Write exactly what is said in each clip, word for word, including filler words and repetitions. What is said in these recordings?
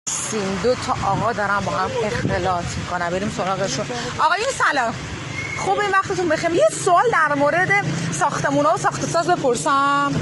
سیم دو تا آقا دارن با هم اختلاط میکنن. بریم سراغشون. آقایون سلام، خوب این وقتتون بخیر. یه سوال در مورد ساختمونا و ساخت و ساز بپرسم.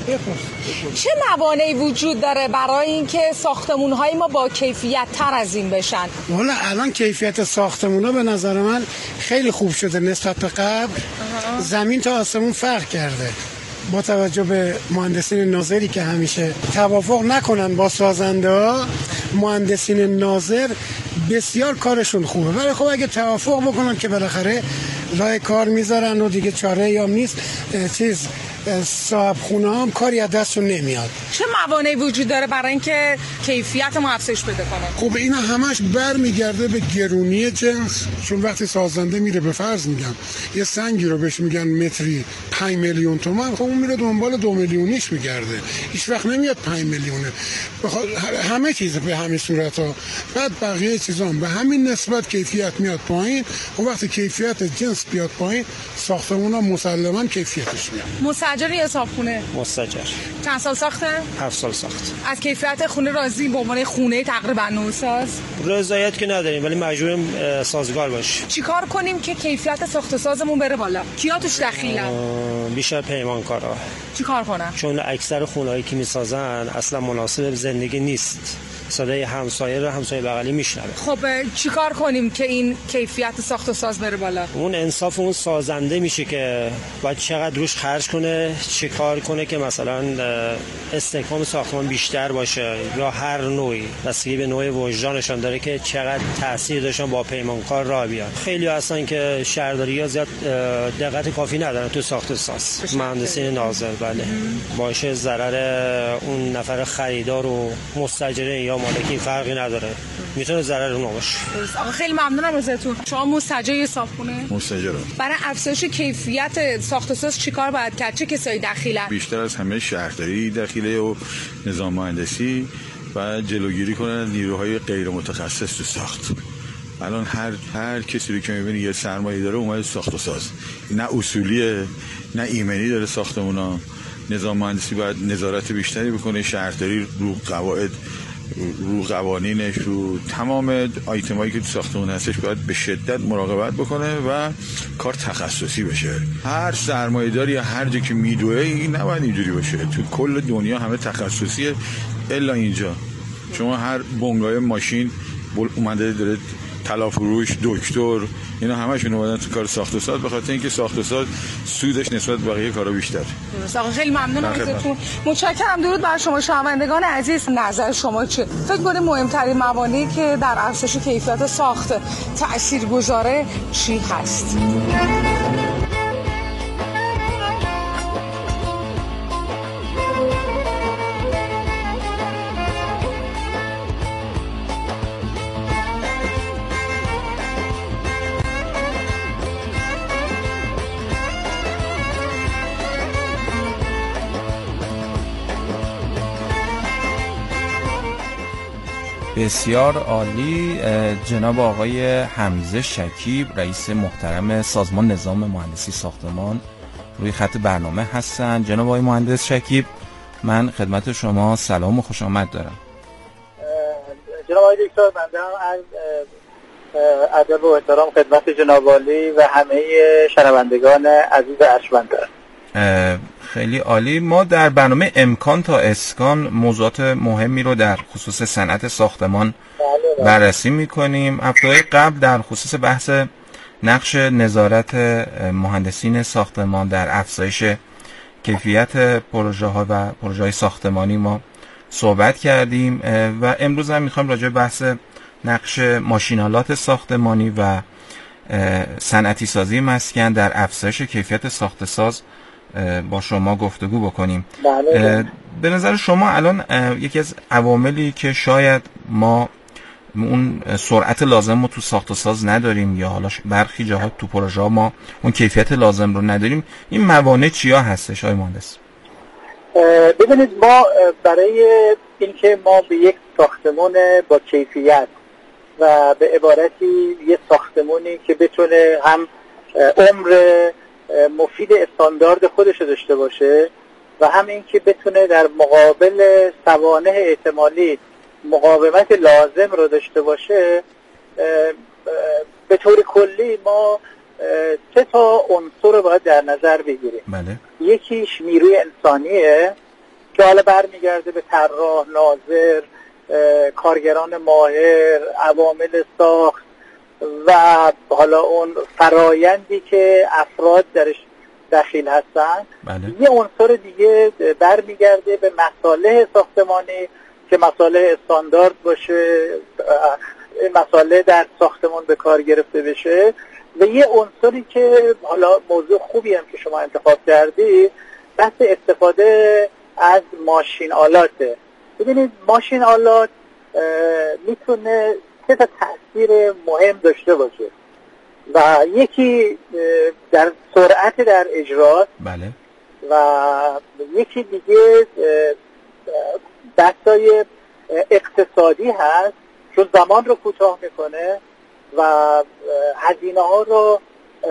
چه موانعی وجود داره برای اینکه ساختمون‌های ما با کیفیت تر از این بشن؟ والا الان کیفیت ساختمونا به نظر من خیلی خوب شده نسبت به قبل. زمین تا آسمون فرق کرده. با توجه به مهندسین ناظری که همیشه توافق نکنن با سازنده ها، مهندسین ناظر بسیار کارشون خوبه، ولی خب اگه توافق بکنن که بالاخره راه کار میذارن و دیگه چاره یا نیست، چیز صاحب خونه هم کاری از دستشون نمیاد. چه موانعی وجود داره برای اینکه کیفیت ما افزایش پیدا کنه؟ خب اینا همش برمیگرده به گرونی جنس. چون وقتی سازنده میره به فرض میگم یه سنگی رو بهش میگن متری پنج میلیون تومان، خب اون میره دنبال دو میلیونیش میگرده، هیچ وقت نمیاد پنج میلیونه. بخواد همه چیز به همین صورت ها، بعد بقیه چیزا به همین نسبت کیفیت میاد پایین. خب وقتی کیفیت جنس بیاد پایین، ساختمونا مسلما کیفیتش میاد. مستاجر یا صاحبخونه؟ مستاجر. چند سال ساخته؟ هفت سال ساخت. از کیفیت خونه راضی؟ به عنوان خونه تقریبا نوساز رضایت که نداریم، ولی مجبوریم سازگار باشیم. چیکار کنیم که کیفیت ساخت و سازمون بره بالا؟ کیا توش دخیلن؟ بیشتر پیمانکارا. چیکار کنن؟ چون اکثر خونه‌هایی که میسازن اصلا مناسب زندگی نیست. صدای همسایه رو همسایه بغلی میشنوه. خب چیکار کنیم که این کیفیت ساخت و ساز بره بالا؟ اون انصاف اون سازنده میشه که باید چقدر روش خرج کنه، چیکار کنه که مثلا استحکام ساختمان بیشتر باشه، یا هر نوعی بستگی به نوع وجدانشان داره که چقدر تاثیر داشتن با پیمانکار راه بیان. خیلی هستن که شهرداری‌ها زیاد دقت کافی ندارن تو ساخت و ساز. مهندسین ناظر بله باشه ضرر اون نفر خریدار و مستاجره یا مالکی فرقی نداره، میتونه ضرر اون باشه. آقا خیلی ممنونم ازتون. شما مستاجر یا صاحبخونه؟ مستاجرم. برای افزایش کیفیت ساخت و ساز چیکار باید کرد؟ چه کسایی دخیلن؟ بیشتر از همه شهرداری دخیله و نظام مهندسی و جلوگیری کنن نیروهای غیر متخصص تو ساخت. الان هر هر کسی رو که می‌بینی یه سرمایه داره اومده ساخت و ساز، نه اصولیه نه ایمنی داره ساختمونا. نظام مهندسی باید نظارت بیشتری بکنه، شهرداری رو قواعد، رو قوانینش، رو تمام آیتمایی که تو ساختمون هستش باید به شدت مراقبت بکنه و کار تخصصی بشه. هر سرمایه‌داری یا هر جا که میدوه این نباید اینجوری باشه. تو کل دنیا همه تخصصیه الا اینجا. شما هر بنگاه ماشین اومده داره طلافروش، دکتر، اینا همشون اومدن تو کار ساخت و ساز، به خاطر اینکه ساخت و ساز سودش نسبت به بقیه کارا بیشتر. درست. آقا خیلی ممنونم ازتون. متشکرم. درود بر شما شنوندگان عزیز. نظر شما چه؟ فکر کنید مهمترین موانعی که در افزایش کیفیت ساخت تاثیرگذاره چی هست؟ بسیار عالی. جناب آقای حمزه شکیب رئیس محترم سازمان نظام مهندسی ساختمان روی خط برنامه هستند. جناب آقای مهندس شکیب، من خدمت شما سلام و خوش آمد دارم. جناب آقای دکتر، بنده هم ادب و احترام خدمت جناب عالی و همه شنوندگان عزیز ارجمند دارم. خیلی عالی. ما در برنامه امکان تا اسکان موضوعات مهمی رو در خصوص صنعت ساختمان بررسی می‌کنیم. هفته‌های قبل در خصوص بحث نقش نظارت مهندسین ساختمان در افزایش کیفیت پروژه‌ها و پروژه‌های ساختمانی ما صحبت کردیم و امروز هم می‌خوایم راجع به بحث نقش ماشین‌آلات ساختمانی و صنعتی سازی مسکن در افزایش کیفیت ساخت ساز با شما گفتگو بکنیم. بله. به نظر شما الان یکی از عواملی که شاید ما اون سرعت لازم رو تو ساخت و ساز نداریم یا حالا برخی جاها تو پروژه ها ما اون کیفیت لازم رو نداریم، این موانع چیا هستش آقای مهندس؟ ببینید، ما برای اینکه ما به یک ساختمان با کیفیت و به عبارتی یک ساختمانی که بتونه هم عمر مفید استاندارد خودش داشته باشه و هم این که بتونه در مقابل سوانح احتمالی مقاومت لازم رو داشته باشه، به طور کلی ما سه تا عنصر رو باید در نظر بگیریم. بله. یکیش نیروی انسانیه که حالا برمیگرده به طراح، ناظر، کارگران ماهر، عوامل ساخت و حالا اون فرایندی که افراد درش دخیل هستن. بله. یه عنصر دیگه برمیگرده به مصالح ساختمانی که مصالح استاندارد باشه، مصالح در ساختمان به کار گرفته بشه، و یه عنصری که حالا موضوع خوبی هم که شما انتخاب کردی، بحث استفاده از ماشین آلاته. ببینید ماشین آلات میتونه سه تا تأثیر مهم داشته باشه و یکی در سرعت در اجرا، بله، و یکی دیگه بحثای اقتصادی هست چون زمان رو کوتاه میکنه و هزینه ها رو،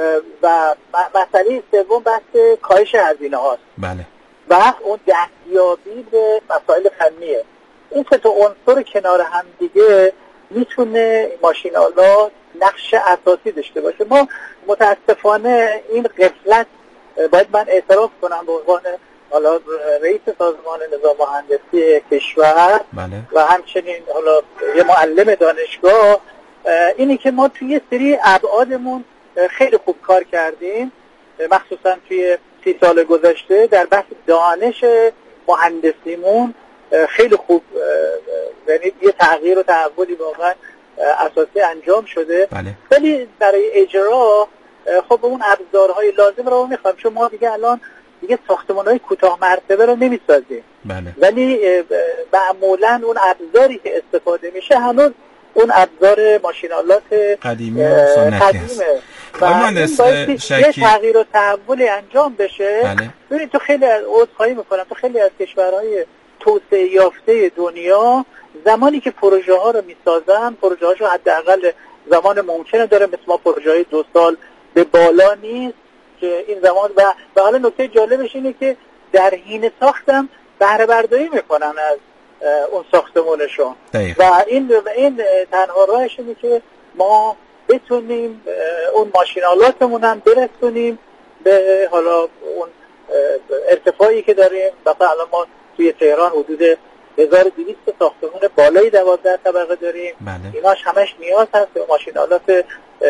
و مسئله سوم بحث کاهش هزینه هاست. بله. و اون دستیابی به مسائل فنیه. این سه تا عنصر کنار هم دیگه میتونه ماشین آلات نقش اساسی داشته باشه. ما متاسفانه این غفلت، باید من اعتراف کنم به عنوان حالا رئیس سازمان نظام مهندسی کشور، بله، و همچنین حالا یه معلم دانشگاه، اینی که ما توی یه سری ابعادمون خیلی خوب کار کردیم، مخصوصا توی سی سال گذشته در بحث دانش مهندسیمون خیلی خوب، یعنی یه تغییر و تحولی واقعا اساسی انجام شده. بله. ولی برای اجرا خب اون ابزارهای لازم رو میخوایم، چون ما دیگه الان دیگه ساختمان‌های کوتاه مرتبه رو نمیسازیم. بله. ولی معمولا اون ابزاری که استفاده میشه هنوز اون ابزار ماشین‌آلات قدیمی و سنتی هست. و این یه تغییر و تحولی انجام بشه. بله. ببینید تو خیلی از عذرخواهی میکنم، تو خیلی از کشورهای توسعه یافته دنیا زمانی که پروژه ها رو میسازن، پروژه هاشو حداقل زمان ممکنه داره، مثل ما پروژه های دو سال به بالا نیست که این زمان. و و حالا نکته جالبش اینه که در حین ساختم بهره برداری میکنن از اون ساختمانشون و این این تنها راهش اینه که ما بتونیم اون ماشینالاتمون هم برسونیم به حالا اون ارتفاعی که داریم. مثلا الان ما توی تهران حدود هزار و دویست ساختمان بالای دوازده طبقه داریم. بله. ایناش همش نیاز هست که ماشینالات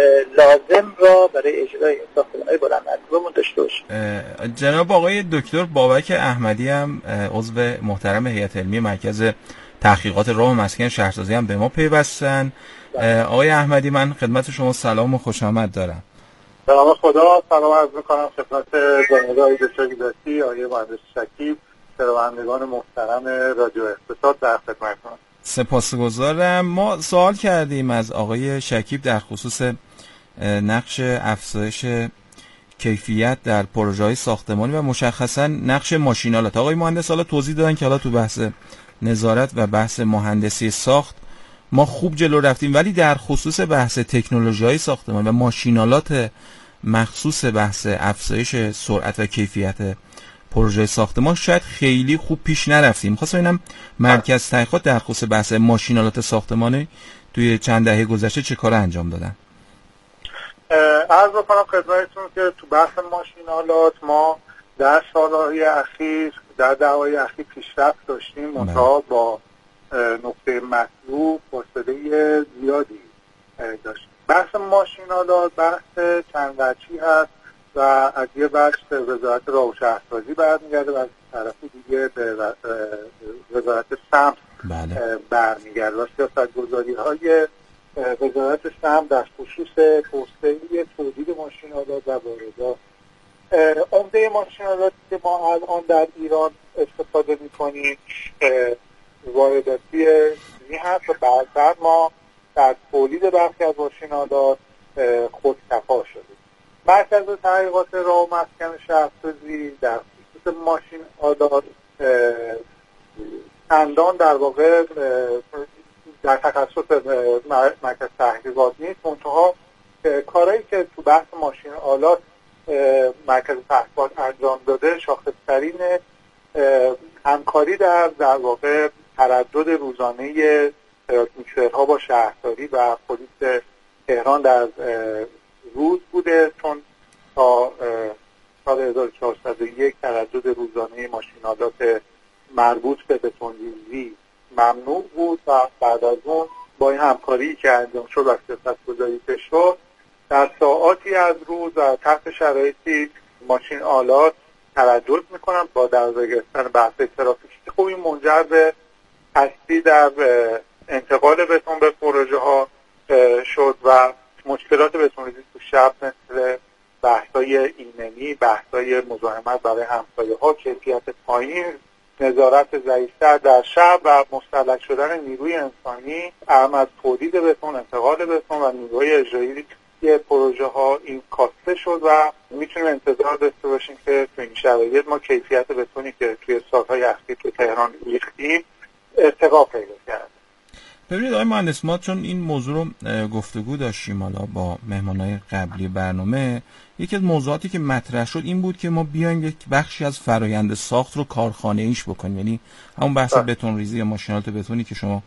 لازم را برای اجرای ساختمان‌های بلند مرتبه‌مون داشته باشیم. جناب آقای دکتر بابک احمدی هم عضو محترم هیئت علمی مرکز تحقیقات راه و مسکن شهرسازی هم به ما پیوستن. آقای احمدی، من خدمت شما سلام و خوش آمد دارم. سلام خدا، سلام عرض می‌کنم خدمت جناب آقای دکتر گیلاسی، آقای مهندس شکیب، شنوندگان محترم رادیو اقتصاد در خدمتتون. سپاسگزارم. ما سوال کردیم از آقای شکیب در خصوص نقش افزایش کیفیت در پروژه‌های ساختمانی و مشخصا نقش ماشین‌آلات. آقای مهندس حالا توضیح دادن که حالا تو بحث نظارت و بحث مهندسی ساخت ما خوب جلو رفتیم، ولی در خصوص بحث تکنولوژی‌های ساختمان و ماشین‌آلات مخصوص بحث افزایش سرعت و کیفیت پروژه ساختمان شاید خیلی خوب پیش نرفتیم. خواستم ببینم مرکز تحقیقات در خصوص بحث ماشین‌آلات ساختمانی توی چند دهه گذشته چه کار انجام دادن؟ عرض بکنم خدمتتون که تو بحث ماشین‌آلات ما در سالهای اخیر، در دهه‌های اخیر پیشرفت داشتیم، منتها با نقطه مطلوب فاصله زیادی داشتیم. بحث ماشین‌آلات بحث چند وجهی هست و از یه بخش به وزارت راه و شهرسازی برمیگرده و از طرف دیگه به وزارت سمت بله. برمیگرده و سیاست‌گذاری‌های وزارت سمت در خصوص توسعه تولید ماشین‌آلات و واردات. عمده ماشین‌آلاتی که ما الان در ایران استفاده می‌کنیم وارداتی هست و بعدتر ما در تولید برخی از ماشین‌آلات خودکفا شدیم. مرکز تحقیقات راه و مسکن شهرسازی در خصوص ماشین‌آلات چندان در واقع در تخصص مرکز تحقیقات نیست، منتها کارهایی که تو بحث ماشین‌آلات مرکز تحقیقات انجام داده شاخص‌ترین همکاری در در واقع تردد روزانه تراکمیترها با شهرداری و پلیس تهران در روز بوده، چون تا سال هزار و چهارصد و یک تردد روزانه ماشین‌آلات مربوط به بتون‌ریزی ممنوع بود و بعد از اون با این همکاری که انجام شد و سیاست‌گذاری که شد در ساعاتی از روز و تحت شرایطی ماشین آلات تردد میکنن با در گرفتن بحث ترافیکی. خب این منجر به هستی در انتقال بتون به پروژه ها شد و مشکلات بتون‌ریزی تو شب مثل بحث‌های ایمنی، بحث‌های مزاحمت برای همسایه ها، کیفیت پایین، نظارت ضعیف‌تر در شب و مستهلک شدن نیروی انسانی اهم از تولید بتون، انتقال بتون و نیروی اجرایی پروژه ها این کاسته شد و میتونیم انتظار داشته باشیم که تو این شرایط ما کیفیت بتونی که توی سال‌های اخیر تو تهران ریختیم ارتقا پیدا کرده. ببینید آقای مهندس، ما چون این موضوع رو گفتگو داشتیم حالا با مهمانای قبلی برنامه، یکی از موضوعاتی که مطرح شد این بود که ما بیایم یک بخشی از فرایند ساخت رو کارخانه ایش بکنیم، یعنی همون بحث بتون ریزی یا ماشینالات بتونی که شما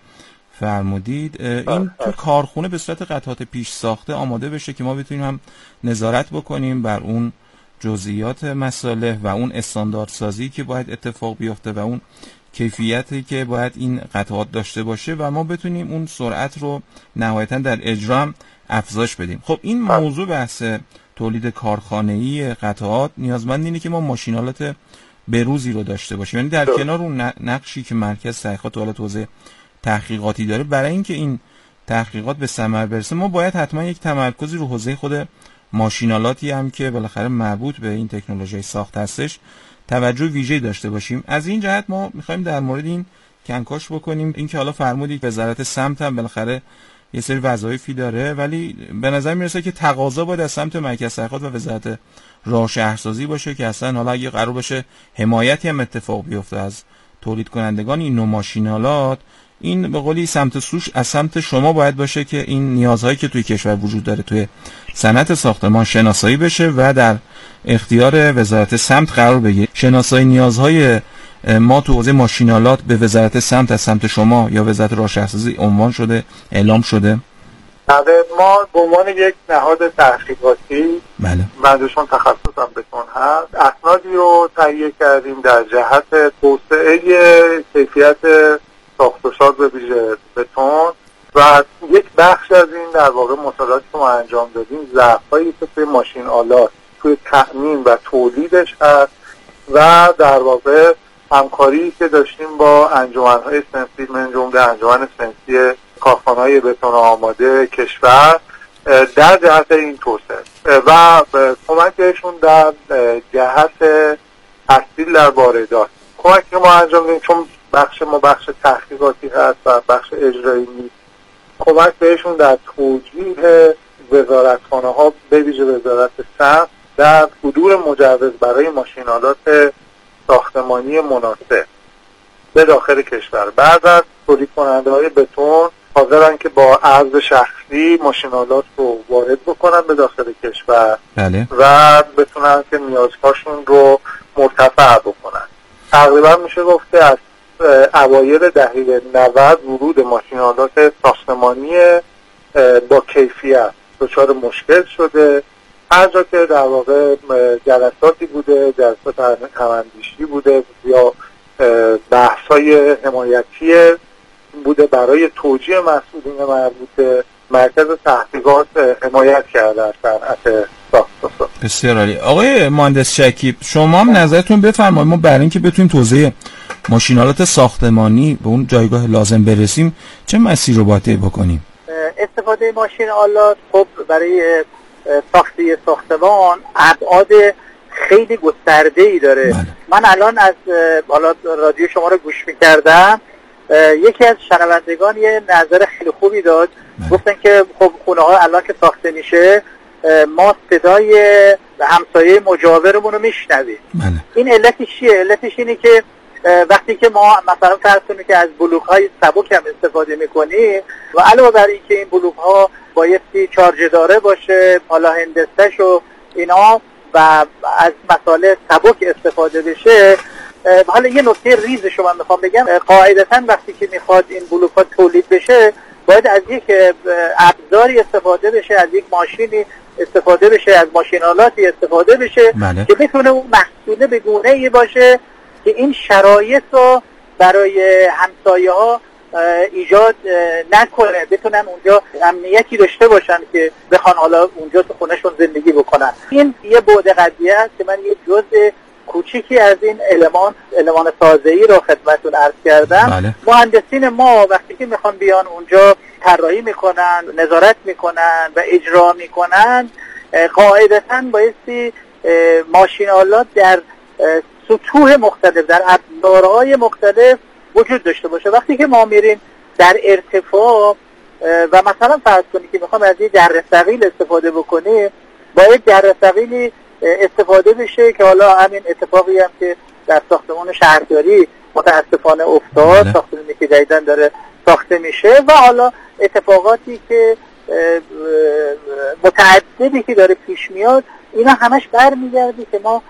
فرمودید این تو کارخونه به صورت قطعات پیش ساخته آماده بشه که ما بتونیم هم نظارت بکنیم بر اون جزئیات مصالح و اون استانداردسازی که باید اتفاق بیفته و اون کیفیتی که باید این قطعات داشته باشه و ما بتونیم اون سرعت رو نهایتا در اجرا هم افزایش بدیم. خب این موضوع بحث تولید کارخانه‌ای قطعات نیازمند اینه که ما ماشینالات بروزی رو داشته باشیم، یعنی در کنار اون نقشی که مرکز تحقیقات حالت حوزه تحقیقاتی داره، برای اینکه این تحقیقات به ثمر برسه ما باید حتما یک تمرکزی رو حوزه خود ماشینالاتی هم که بالاخره مربوط به این تکنولوژی ساخت هستش توجه ویژه‌ای داشته باشیم. از این جهت ما می‌خوایم در مورد این کنکاش بکنیم. این که حالا فرمودید وزارت سمت هم بالاخره یه سری وظایفی داره، ولی به نظر میرسه که تقاضا باید از سمت مرکز تحقیقات و وزارت راه شهرسازی باشه که اصلا حالا اگه قرار باشه حمایتی هم اتفاق بیفته از تولید کنندگان این نوع ماشینالات، این به قولی سمت سوش از سمت شما باید باشه که این نیازهایی که توی کشور وجود داره توی صنعت ساختمان شناسایی بشه و در اختیار وزارت سمت قرار بگیره. شناسایی نیازهای ما تو حوزه ماشینالات به وزارت سمت از سمت شما یا وزارت راه شهرسازی عنوان شده، اعلام شده؟ بله، ما به عنوان یک نهاد تحقیقاتی، بله، من دوشون تخصصم بتون هست، اسنادی رو تهیه کردیم در جهت توسعه کیفیت ساخت و ساز به ویژه بتون و یک بخش از این در واقع مطالعاتی که ما انجام دادیم ضعف‌هایی که توی ماشین آلات توی تأمین و تولیدش هست و در واقع همکاری که داشتیم با انجمن‌های صنفی من جمله انجمن صنفی کارخانه‌های بتون آماده کشور در جهت این توسعه و کمکشون در جهت تسهیل در واردات. کمکی که ما انجام دادیم چون بخش ما بخش تحقیقاتی هست و بخش اجرایی نیست، کمک بهشون در توجیه وزارتخانه ها به ویژه وزارت سمت در صدور مجوز برای ماشینالات ساختمانی مناسب به داخل کشور. بعد از تولید کننده های بتون حاضرن که با عرض شخصی ماشینالات رو وارد بکنن به داخل کشور بله. و بتونن که نیازهاشون رو مرتفع بکنن. تقریبا میشه گفته از اوایل دهه نود ورود ماشینالات ساختمانی با کیفیت دچار مشکل شده. هر جا که در واقع جلساتی بوده، جلسات هماندیشی بوده یا بحث‌های حمایتی بوده برای توجیه مسئولین مربوطه، مرکز تحقیقات حمایت کرده از صنعت ساخت و ساز. بسیار عالی. آقای مهندس شکیب، شما هم نظرتون بفرمایید ما برای اینکه بتونیم توزیع ماشینالات ساختمانی به اون جایگاه لازم برسیم چه مسیر رو باید طی بکنیم؟ استفاده ماشین آلات خب برای ساخته ساختمان ابعاد خیلی گسترده‌ای داره. بله. من الان از حالا رادیو شما رو گوش می‌کردم، یکی از شنوندگان یه نظر خیلی خوبی داد. بله. گفتن که خب خونه ها الان که ساخته میشه ما صدای همسایه مجاورمون رو میشنویم. بله. این علتش چیه؟ علتش اینه که وقتی که ما مثلا فرض کنیم که از بلوک های سبک هم استفاده میکنیم و علاوه بر این که این بلوک ها بایستی چارج داره باشه، حالا هندسه‌ش و اینا و از مسائل سبک استفاده بشه، حالا یه نکته ریزش رو من میخوام بگم، قاعدتا وقتی که میخواد این بلوکات تولید بشه باید از یک ابزاری استفاده بشه، از یک ماشینی استفاده بشه، از ماشینالاتی استفاده بشه بله. که بتونه اون محصوله به گونه‌ای باشه که این شرایط رو برای همسایه ها ایجاد نکنه، بتونن اونجا امنیتی داشته باشن که بخوان حالا اونجا تو خونهشون زندگی بکنن. این یه بعد قضیه است که من یه جزء کوچیکی از این المان المان سازه‌ای رو خدمتتون عرض کردم. بله. مهندسین ما وقتی که میخوان بیان اونجا طراحی میکنن، نظارت میکنن و اجرا میکنن، قاعدتاً بایستی ماشین‌آلات در سطوح مختلف، در ابزارهای مختلف وجود داشته باشه. وقتی که ما میریم در ارتفاع و مثلا فرض کنید که میخوام از این دره ثقیل استفاده بکنیم، باید دره ثقیلی استفاده بشه که حالا همین اتفاقی هم که در ساختمان شهرداری متاسفانه افتاد، ساختمانی که جدیداً داره ساخته میشه و حالا اتفاقاتی که متعددی که داره پیش میاد، اینا همش برمیگرده که ما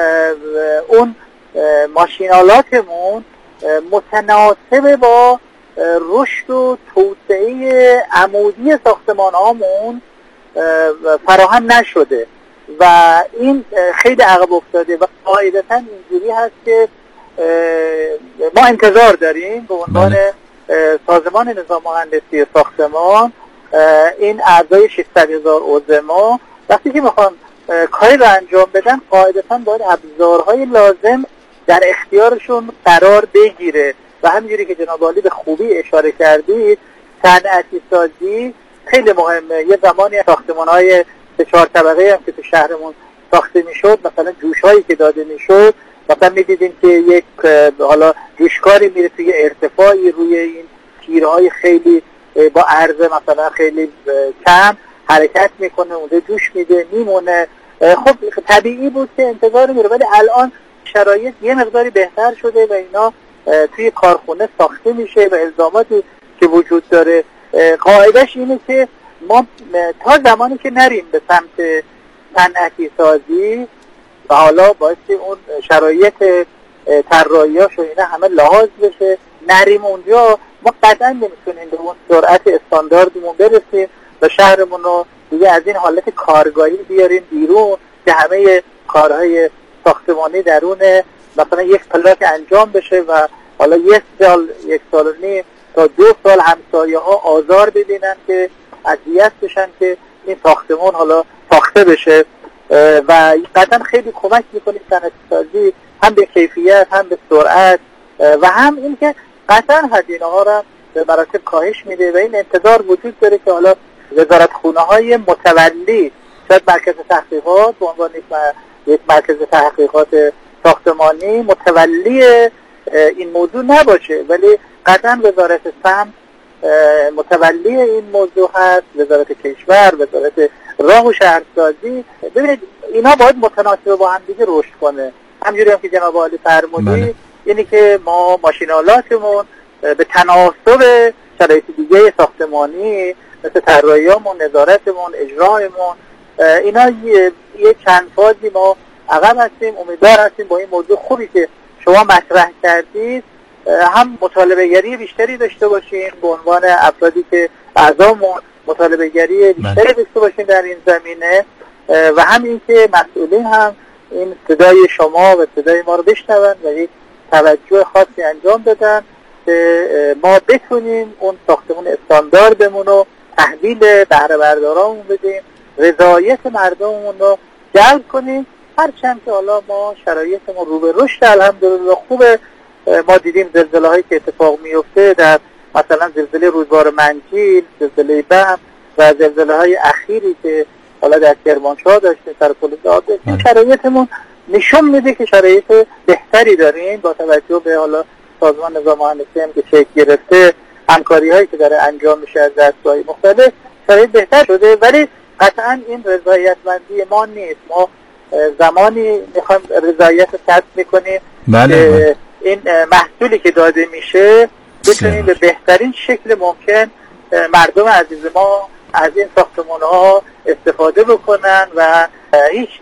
اون ماشینالاتمون متناسب با رشد و توسعه عمودی ساختمان هامون فراهم نشده و این خیلی عقب افتاده و قاعدتاً اینجوری هست که ما انتظار داریم به عنوان سازمان نظام مهندسی ساختمان این اعضای ششصد هزار عضو ما وقتی که میخوان کاری رو انجام بدن، قاعدتاً باید ابزارهای لازم در اختیارشون قرار بگیره و همینجوری که جناب عالی به خوبی اشاره کردید، صنعتی سازی خیلی مهمه. یه زمانی ساختمان‌های سه چهار طبقه هم که تو شهرمون ساخته میشد، مثلا جوش‌هایی که داده میشد، مثلا می‌دیدیم که یک حالا جوشکاری میره توی ارتفاعی روی این تیرهای خیلی با عرض مثلا خیلی کم حرکت میکنه، اونجا جوش میده میمونه. خب طبیعی بود که انتظار میره، ولی الان شرایط یه مقداری بهتر شده و اینا توی کارخونه ساخته میشه و الزاماتی که وجود داره قاعدش اینه که ما تا زمانی که نریم به سمت صنعتی سازی و حالا باعثی اون شرایط طراحیاش و اینا همه لحاظ بشه، نریم اونجا، ما قطعا نمیتونیم به اون سرعت استانداردمون برسیم و شهرمون رو دیگه از این حالت کارگاهی بیاریم بیرون که همه کارهای ساختمانی درون مثلا یک پلاک انجام بشه و حالا یک سال یک سال و نیم تا دو سال همسایه ها آزار ببینن که اذیت بشن که این ساختمان حالا ساخته بشه و قطعا خیلی کمک میکنه صنعتی سازی، هم به کیفیت هم به سرعت و هم این که قطعا هزینه ها را به مراتب کاهش میده و این انتظار وجود داره که حالا وزارتخونه های متولی، شاید مرکز تحقیقات به عنوان یک مرکز تحقیقات ساختمانی متولی این موضوع نباشه، ولی قطعا وزارت سمت متولی این موضوع هست، وزارت کشور، وزارت راه و شهرسازی. ببینید اینا باید متناسب با هم دیگه رشد کنه. همجوری هم که جناب عالی فرمودید، یعنی که ما ماشینالاتمون به تناسب شرایط دیگه ساختمانی مثل طراحیامون، نظارتمون، اجرایمون، اینا یه, یه چند فازی ما عقب هستیم. امیدوار هستیم با این موضوع خوبی که شما مطرح کردید هم مطالبه گری بیشتری داشته باشیم به عنوان افرادی که اعضامون مطالبه گری بیشتری داشته باشیم در این زمینه و هم این که مسئولین هم این صدای شما و صدای ما رو بشنون و یک توجه خاصی انجام بدن که ما بتونیم اون ساختمون استانداردمون رو تحویل بهره بردارامون بدیم، رضایت مردممون رو جلب کنیم. هرچند که حالا ما شرایطمون رو به رشد الحمدلله خوبه. ما دیدیم زلزله‌هایی که اتفاق میفته در مثلا زلزله روزگار منجیل، زلزله بم و زلزله‌های اخیری که حالا در کرمانشاه داشتیم، سر پل داد داشتیم، شرایطمون نشون میده که شرایط بهتری داریم با توجه به حالا سازمان نظام مهندسی هم که شکل گرفته، همکاری‌هایی که داره انجام میشه از دستگاه‌های مختلف، شرایط بهتر شده. ولی قطعاً این رضایتمندی ما نیست. ما زمانی میخوایم رضایت رو کسب میکنیم که این محصولی که داده میشه بتونیم به بهترین شکل ممکن مردم عزیز ما از این ساختمان ها استفاده بکنن و هیچ نقصی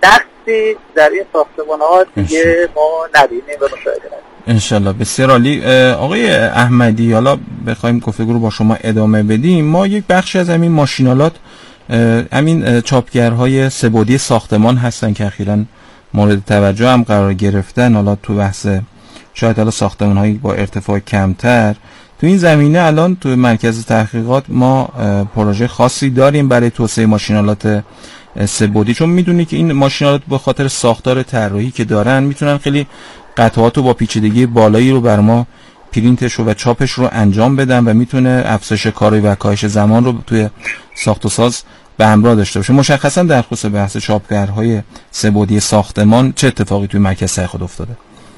چیزی در این ساختمان‌ها دیگه ما نبینیم و مشاهده نکنیم. انشالله. بسیار عالی. آقای احمدی، حالا بخوایم گفتگو رو با شما ادامه بدیم، ما یک بخشی از همین ماشینالات، همین چاپگرهای سه‌بعدی ساختمان هستن که اخیراً مورد توجه هم قرار گرفتن، حالا تو بحث شاید حالا ساختمان‌هایی با ارتفاع کمتر. تو این زمینه الان تو مرکز تحقیقات ما پروژه خاصی داریم برای توسعه ماشینالات سه‌بعدی، چون میدونی که این ماشینالات به خاطر ساختار طراحی که دارن میتونن خیلی قطعات رو با پیچیدگی بالایی رو بر ما پرینتش رو و چاپش رو انجام بدن و میتونه افزایش کاری و کاهش زمان رو توی ساخت و ساز به همراه داشته باشه. مشخصا در خصوص بحث چاپگرهای سه‌بعدی ساختمان چه اتفاقی توی مرکز تحقیقات افتاده؟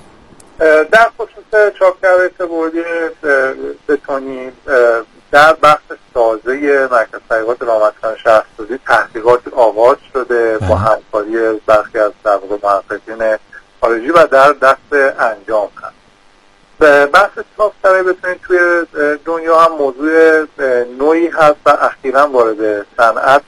در خصوص چاپگرهای سه‌بعدی بتونیم در بخش سازه مرکز تحقیقات رامسکن شهرسازی تحقیقات آغاز شده با همکاری برخی از در واقع محققین خارجی و در دست انجام هست. بحث چاپگرهای بتونیم توی دنیا هم موضوع نوعی هست و اخیراً وارد صنعت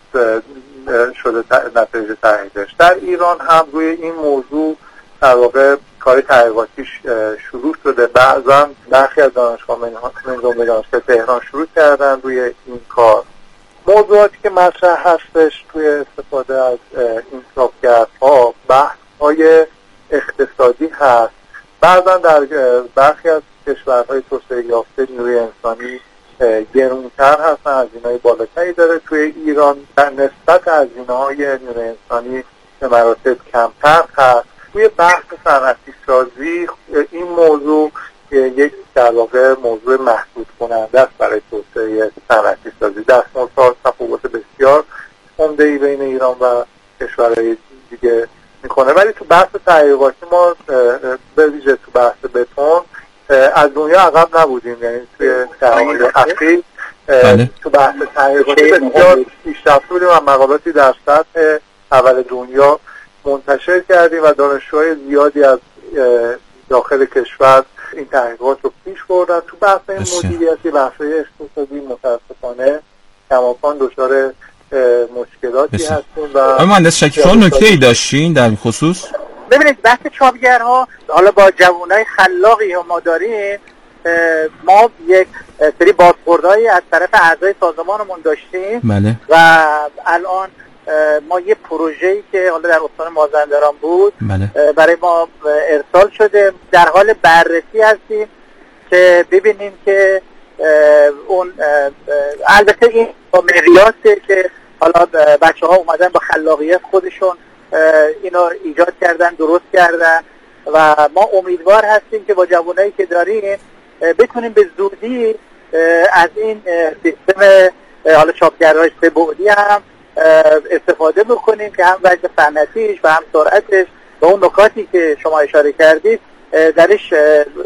شده نتایج تحقیقش. در ایران هم روی این موضوع در واقع کار تحقیقاتیش شروع شده. بعضا برخی از دانشگاه من جمله دانشگاه تهران شروع کردن روی این کار. موضوعاتی که مطرح هستش توی استفاده از این چاپگرها بحث‌های اقتصادی هست. بعضا در برخی از کشورهای توسعه یافته نیروی انسانی گرونتر هستن، هزینه‌های بالاتری داره. توی ایران در نسبت هزینه‌های نیروی انسانی به مراتب کمتر هست. توی بحث صنعتی سازی این موضوع یک در واقع موضوع محدود کننده است برای توسعه صنعتی سازی. دستمزدها تفاوت بسیار عمده‌ای بین ایران و کشورهای دیگه میکنه، ولی تو بحث تحقیقاتی ما به ویژه تو بحث بتون از دنیا عقب نبودیم. یعنی توی دهه‌های اخیر تو بحث تحقیقاتی بسیار پیشرفته بودیم و مقالاتی در سطح اول دنیا منتشر کردیم و دانشجوهای زیادی از داخل کشور این تحقیقات رو پیش بردن. تو بحث مدیریتی، بحث‌های اقتصادی متاسفانه کماکان دچار مشکلاتی هستیم. و آقای مهندس شکیب، شما نکته‌ای داشتین در این خصوص؟ ببینید بحث چاپگرها، حالا با جوانای خلاقی ما داریم، ما یک سری بازخوردهایی از طرف اعضای سازمانمون داشتیم. بله. و الان ما یه پروژه‌ای که حالا در استان مازندران بود، بله، برای ما ارسال شده. در حال بررسی هستیم که ببینیم که اون البته این با مقیاسه که حالا بچه ها اومدن با خلاقیت خودشون اینو ایجاد کردن، درست کردن و ما امیدوار هستیم که با جوانایی که داریم بتونیم به زودی از این سیستم حالا چاپگرهای سه‌بعدی هم استفاده بکنیم که هم وجه صنعتیش و هم سرعتش و اون نکاتی که شما اشاره کردید درش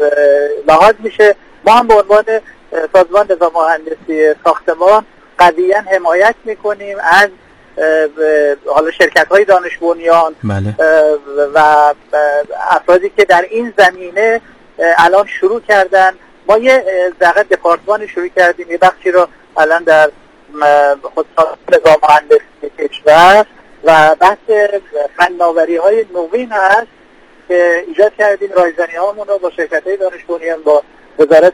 لحاظ میشه. ما هم به عنوان سازمان نظام مهندسی ساختمان قویاً حمایت میکنیم از حالا شرکت‌های دانش بنیان و افرادی که در این زمینه الان شروع کردن. ما یه دقیقه دپارتمان شروع کردیم، یه بخشی رو الان در خود نظام مهندسی کشور و بحث فناوری‌های نوین هست که ایجاد کردیم. رایزنی هامون رو با شرکت‌های دانش بنیان، با وزارت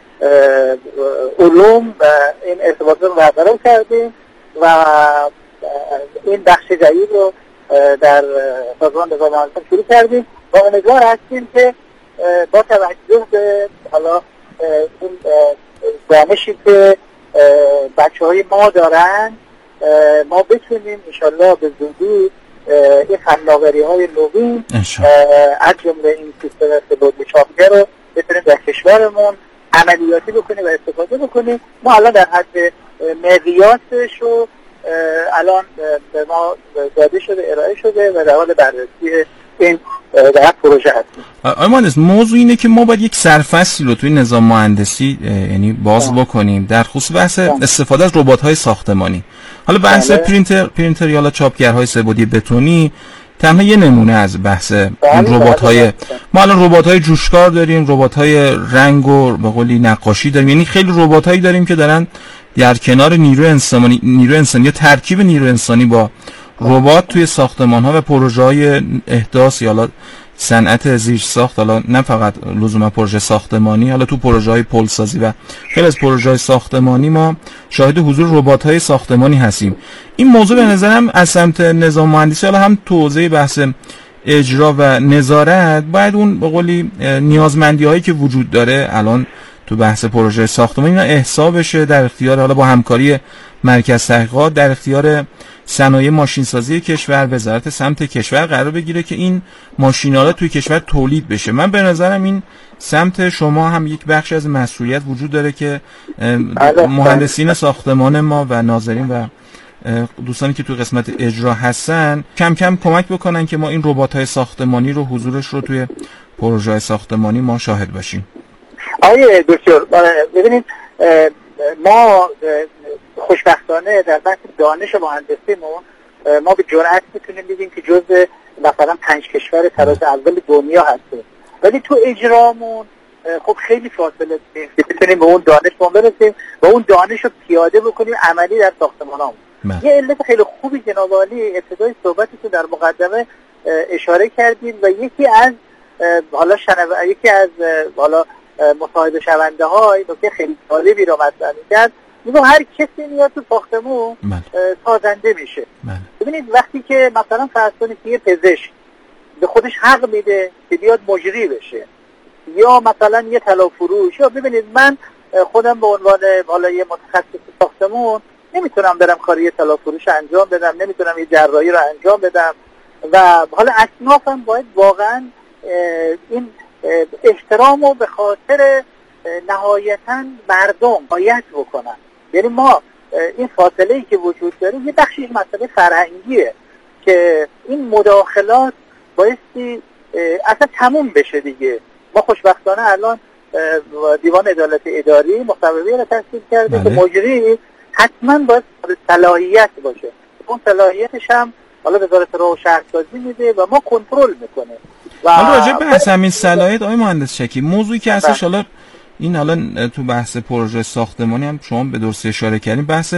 علوم و این ارتباطات رو برقرار کردیم و این بخش جدید رو در سازمان نظام مهندسی شروع کردیم و امیدوار هستیم که با توجه به حالا این دانشی که بچه های ما دارن ما بتونیم انشالله به زودی این فناوری های نوین از جمله این سیستم سه‌بعدی چاپگر رو بتونیم در کشورمون عملیاتی بکنیم و استفاده بکنیم. ما الان در حد مقیاسش رو الان به ما داده شده، ارائه شده و در حال بررسی این در پروژه هستیم. آقای مهندس، موضوع اینه که ما باید یک سرفصلی رو توی نظام مهندسی یعنی باز بکنیم در خصوص بحث استفاده از ربات‌های ساختمانی. حالا بحث پرینتر پرینتر یا چاپگرهای سه‌بعدی بتونی تنها یه نمونه از بحث این ربات‌های. ما الان ربات‌های جوشکار داریم، ربات‌های رنگ و به قولی نقاشی داریم، یعنی خیلی ربات‌هایی داریم که دارن در کنار نیروی انسانی نیروی انسانی یا ترکیب نیروی انسانی با ربات توی ساختمان‌ها و پروژه‌های احداث یا صنعت زیرساخت، حالا نه فقط لزوما پروژه ساختمانی، حالا تو پروژه‌های پلسازی و خیلی از پروژه‌های ساختمانی ما شاهد حضور ربات‌های ساختمانی هستیم. این موضوع به نظرم از سمت نظام مهندسی، حالا هم تو حوزه بحث اجرا و نظارت، باید اون به قولی نیازمندی‌هایی که وجود داره الان تو بحث پروژه ساختمانی اینا احصا بشه، در اختیار، حالا با همکاری مرکز تحقیقات، در اختیار صنایع ماشینسازی کشور، وزارت سمت کشور قرار بگیره که این ماشین‌آلات توی کشور تولید بشه. من به نظرم این سمت شما هم یک بخش از مسئولیت وجود داره که مهندسین ساختمان ما و ناظرین و دوستانی که توی قسمت اجرا هستن کم کم کمک بکنن که ما این ربات‌های ساختمانی رو حضورش رو توی پروژه ساختمانی ما شاهد باشیم. آیه دکتر، ببینید ما خوشبختانه در بحث دانش مهندسیمون ما به جرئت میتونیم بگیم که جزء مثلا پنج کشور طراز اول دنیا هستیم، ولی تو اجرامون خب خیلی فاصله داریم که بتونیم به اون دانش ما برسیم و اون دانش رو پیاده بکنیم عملی در ساختمانامون. یه علت خیلی خوبی جناب عالی ابتدای صحبتتون در مقدمه اشاره کردید و یکی از حالا شنو... یکی از حالا مصاحبه شونده های نکته خیلی جالبی رو مطرح کرد، میگم هر کسی میاد تو ساختمون سازنده میشه. ببینید وقتی که مثلا فرض کنید که یه پزشک به خودش حق میده که بیاد مجری بشه، یا مثلا یه طلا فروش، یا ببینید من خودم به عنوان حالا یه متخصص ساختمون نمیتونم برم کاری طلا فروش انجام بدم، نمیتونم یه جراحی رو انجام بدم و حالا اصنافم باید واقعا این احترام رو به خاطر نهایتاً مردم باید بکنن. یعنی ما این فاصله‌ای که وجود داره یه بخشیش مسئله فرهنگیه که این مداخلات بایستی اصلا تموم بشه دیگه. ما خوشبختانه الان دیوان عدالت اداری مصوبه رو تصویب کرده که مجری حتما باید صلاحیت باشه. اون صلاحیتش هم حالا وزارت راه و شهرسازی میده و ما کنترل میکنه. حالا راجع به بحث همین صلاحیت آقای مهندس شکی، موضوعی که هستش حالا این حالا تو بحث پروژه ساختمانی هم شما به درستی اشاره کردین، بحث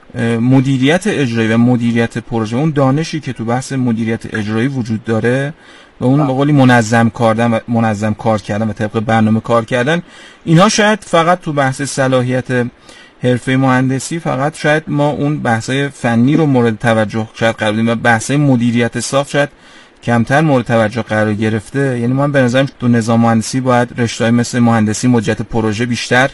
مدیریت اجرایی و مدیریت پروژه، اون دانشی که تو بحث مدیریت اجرایی وجود داره و اون به قولی منظم کردن و منظم کار کردن و طبق برنامه کار کردن، اینها شاید فقط تو بحث صلاحیت حرفه مهندسی فقط شاید ما اون بحثای فنی رو مورد توجه شاید قرار بدیم و بحثای مدیریت ساخت شاید کمتر مورد توجه قرار گرفته. یعنی من به نظرم تو نظام مهندسی باید رشته‌های مثل مهندسی مدیریت پروژه بیشتر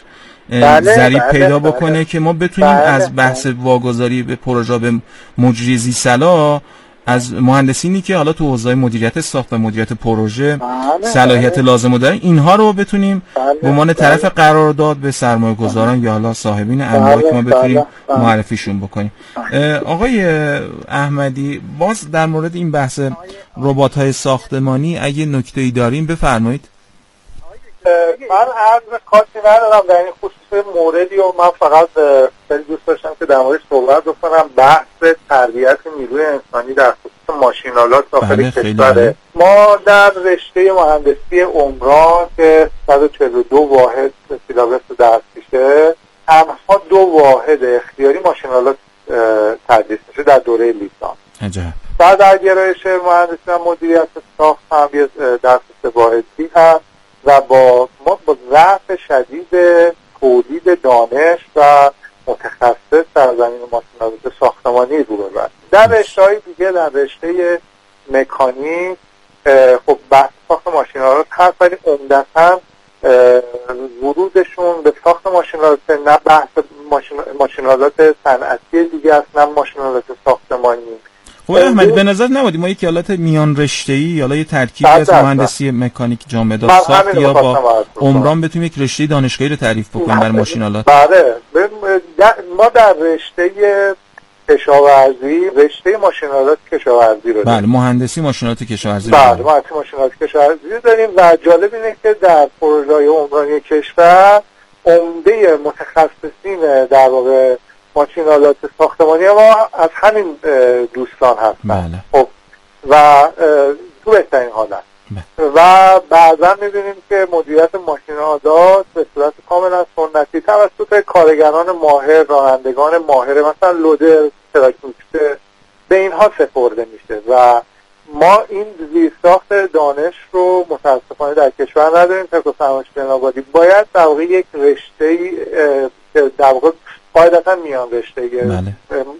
ضریب پیدا بکنه بله. که ما بتونیم بله. از بحث واگذاری به پروژه به مجری ذی‌صلاح از مهندسینی که حالا تو حوزه مدیریت ساخت و مدیریت پروژه بله. صلاحیت بله. لازم دارن اینها رو بتونیم بله. به عنوان طرف قرارداد به سرمایه‌گذاران بله. یا حالا صاحبین املاک بله. ما بتونیم بله. معرفیشون بکنیم. آقای احمدی، باز در مورد این بحث ربات‌های ساختمانی اگه نکته‌ای داریم بفرمایید. من عرض خاصی ندارم در این خصوص موردی و من فقط خیلی دوست داشتم که در موردش صحبت بکنم. بحث تربیت نیروی انسانی در خصوص ماشین‌آلات داخل کشور ما در رشته مهندسی عمران که صد و چهل و دو واحد سیلابس دستیشه، تنها دو واحد اختیاری ماشین‌آلات تدریس میشه در دوره لیسانس. عجب. بعد در گرایش مهندسی و مدیریت ساخت هم یه درس واحدی هست و با ما با ضعف شدید تولید دانش و متخصص در زمین ماشین‌آلات ساختمانی روبرو هستیم. در رشته‌های دیگه در رشته مکانیک خب بحث ساخت ماشین‌آلات هست، ولی عمدتاً ورودشون به ساخت ماشین‌آلات نه بحث ماشین‌آلات صنعتی دیگه است نه ماشین‌آلات ساختمانی. خب احمدی به نظر نبودی ما یک حالت میان رشته‌ای یا حالا یه ترکیب از مهندسی مکانیک جامدات ساخت یا با عمران بتونیم یک رشته دانشگاهی رو تعریف بکنیم برای ماشین‌آلات؟ بله ما در رشته کشاورزی رشته ماشین‌آلات کشاورزی رو بله مهندسی ماشین‌آلات کشاورزی بله مهندسی ماشین‌آلات کشاورزی داریم و جالب اینه که در پروژه‌های عمرانی کشور عمده متخصصین در واقع ماشین‌آلات ساختمانی ما از همین دوستان هستن. بله. خب و تو بهترین حالت بله. و بعضا می‌بینیم که مدیریت ماشین‌آلات به صورت کاملا سنتی توسط کارگران ماهر، رانندگان ماهر مثلا لودر، تراکتوریست به اینها سپرده میشه و ما این زیرساخت دانش رو متاسفانه در کشور نداریم. تکنولوژی فرمایشی آبادی باید در واقع یک رشته که در واقع قاعدتا میان رشته